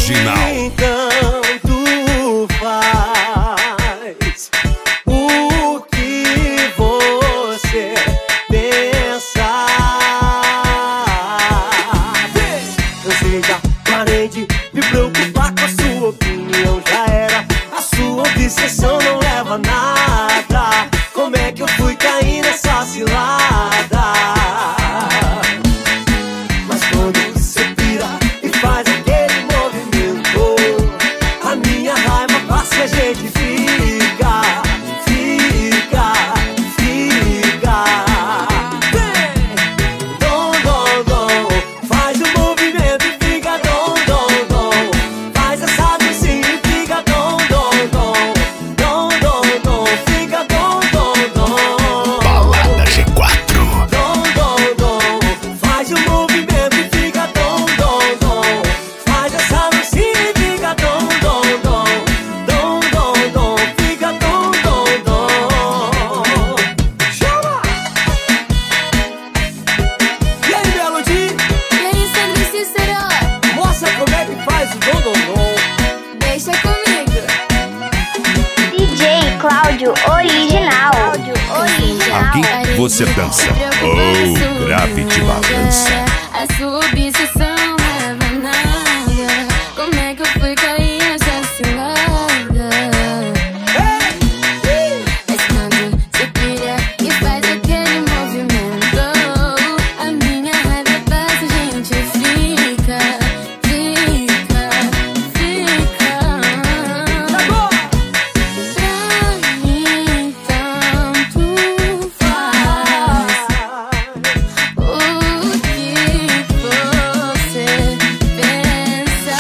Original. Enquanto faz o que você pensa. Cansei, já parei de me preocupar com a sua opinião. Já era, a sua obsessão não leva a nada. Como é que eu fui cair nessa cilada? Mas quando você pira e faz aquele movimento, a minha raiva passa e a gente fica. Dom, dom, dom, faz o movimento e fica dom, dom, dom. Faz essa dancinha e fica dom, dom, dom. Dom, dom, dom, fica dom, dom, dom. Balada G4. Dom, dom, dom, faz o movimento e fica dom, dom, dom. Faz essa dancinha e fica dom, dom, dom. Dom, dom, dom, fica dom, dom, dom. Chama! E aí, Melody? E aí, Sandro Cícero? Mostra como é que faz o dom, dom, dom. Deixa comigo. DJ Cláudio Original. Aqui você dança. Oh, Gravity Balança. A sua obsessão leva a nada. Como é que eu fui cair nessa cilada? Mas quando você pira e faz aquele movimento, a minha raiva passa, a gente fica. Pra mim tanto faz o que você pensa.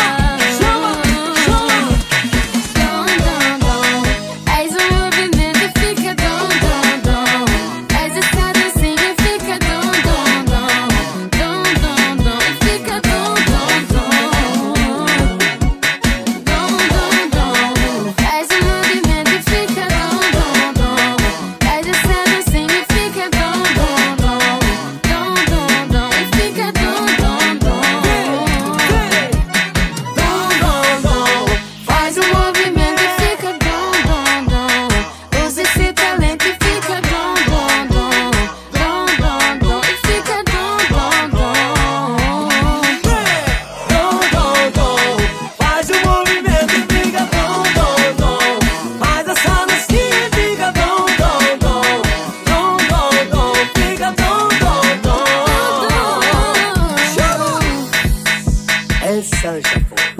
Dom, dom, dom, faz o movimento e fica dom, dom, dom. Faz essa dancinha e fica dom, dom, dom. Dom, dom, dom, e fica dom, dom, dom. Dom, dom, dom, faz o movimento e fica dom, dom, dom. Faz essa dancinha e fica dom, dom, dom. Dom, dom, dom, e fica dom, dom, dom. Dom, dom, dom, Faz o movimento e fica dom, dom, dom. Usa esse talento e fica dom, dom, dom. Dom, dom, dom, e fica dom, dom, dom. dom, dom, dom. Faz o movimento e fica dom, dom, dom. Faz essa dancinha e fica dom, dom, dom. Dom, dom, dom, fica dom, dom, dom. Chama! Essa já foi.